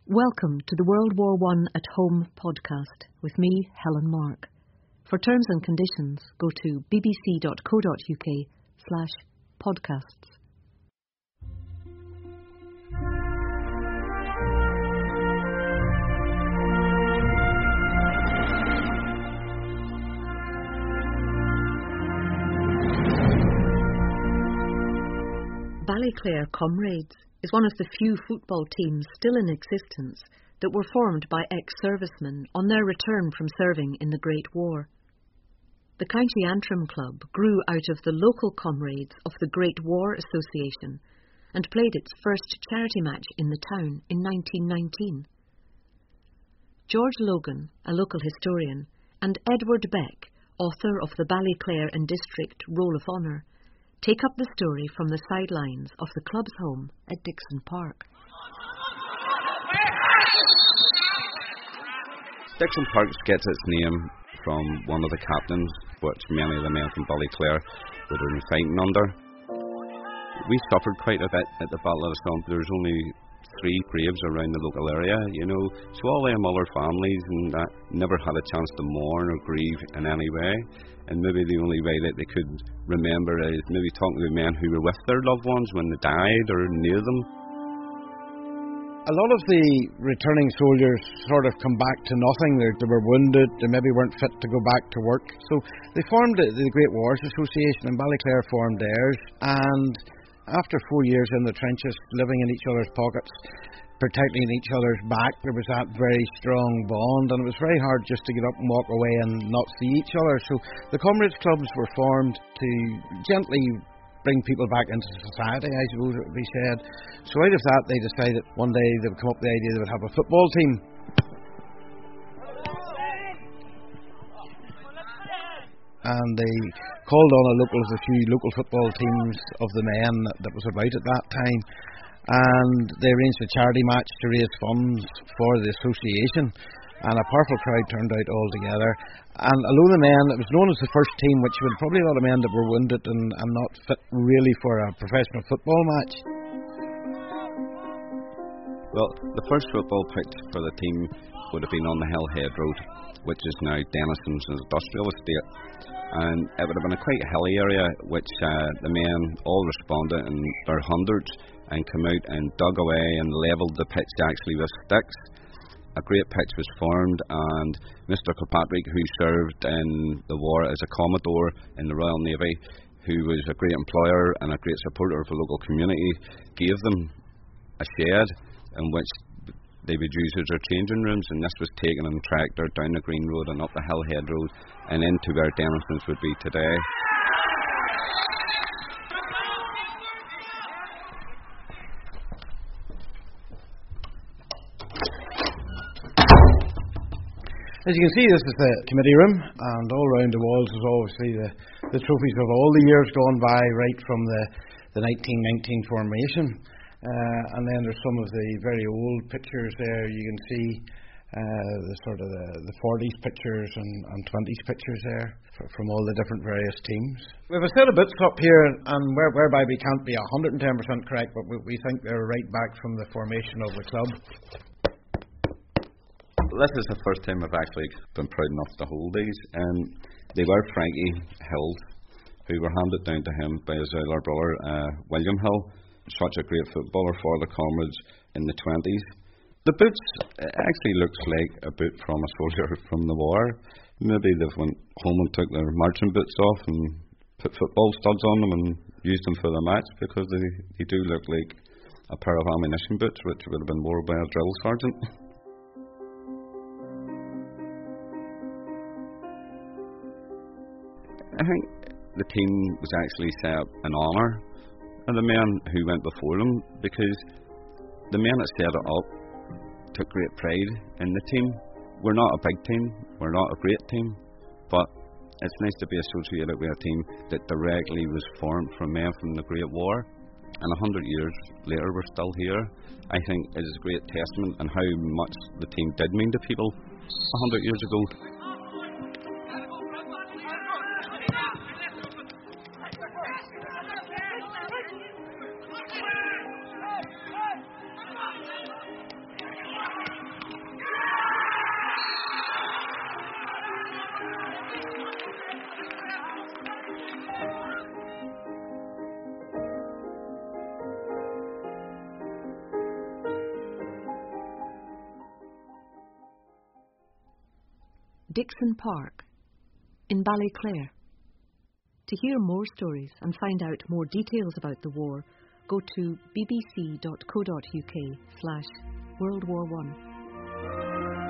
Welcome to the World War I at Home podcast with me, Helen Mark. For terms and conditions, go to bbc.co.uk/podcasts. Ballyclare Comrades is one of the few football teams still in existence that were formed by ex-servicemen on their return from serving in the Great War. The County Antrim Club grew out of the local comrades of the Great War Association and played its first charity match in the town in 1919. George Logan, a local historian, and Edward Beck, author of the Ballyclare and District Roll of Honour, take up the story from the sidelines of the club's home at Dixon Park. Dixon Park gets its name from one of the captains, which many of the men from Ballyclare would have been fighting under. We suffered quite a bit at the Battle of the Somme. There was only 3 graves around the local area, so all them other families and that never had a chance to mourn or grieve in any way. And maybe the only way that they could remember is maybe talking to men who were with their loved ones when they died or knew them. A lot of the returning soldiers sort of come back to nothing. They were wounded, they maybe weren't fit to go back to work. So they formed the Great Wars Association, and Ballyclare formed theirs. And after 4 years in the trenches, living in each other's pockets, protecting each other's back, there was that very strong bond, and it was very hard just to get up and walk away and not see each other. So the Comrades Clubs were formed to gently bring people back into society, I suppose it would be said. So out of that, they decided one day they would come up with the idea they would have a football team. And they called on a few local football teams of the men that was about at that time. And they arranged a charity match to raise funds for the association, and a powerful crowd turned out all together. And a load of men, it was known as the first team, which had probably a lot of men that were wounded and not fit really for a professional football match. Well, the first football pitch for the team would have been on the Hillhead Road, which is now Denison's Industrial Estate. And it would have been a quite hilly area, which the men all responded in their hundreds and come out and dug away and levelled the pitch actually with sticks. A great pitch was formed, and Mr. Kilpatrick, who served in the war as a Commodore in the Royal Navy, who was a great employer and a great supporter of the local community, gave them a shed in which they would use as their changing rooms, and this was taken in tractor down the Green Road and up the Hillhead Road and into where Denison's would be today. As you can see, this is the committee room, and all around the walls is obviously the trophies of all the years gone by, right from the 1919 formation. And then there's some of the very old pictures there. You can see the 40s pictures and 20s pictures there from all the different various teams. We have a set of bits up here, and whereby we can't be 110% correct, but we think they're right back from the formation of the club. This is the first time I've actually been proud enough to hold these, and they were Frankie Hill's, who were handed down to him by his elder brother, William Hill, such a great footballer for the Comrades in the 20s. The boots actually looks like a boot from a soldier from the war. Maybe they went home and took their marching boots off and put football studs on them and used them for the match, because they do look like a pair of ammunition boots which would have been worn by a drill sergeant. I think the team was actually set up in honour of the men who went before them, because the men that set it up took great pride in the team. We're not a big team, we're not a great team, but it's nice to be associated with a team that directly was formed from men from the Great War, and 100 years later we're still here. I think it is a great testament on how much the team did mean to people 100 years ago. Dixon Park in Ballyclare. To hear more stories and find out more details about the war, go to bbc.co.uk/World War I.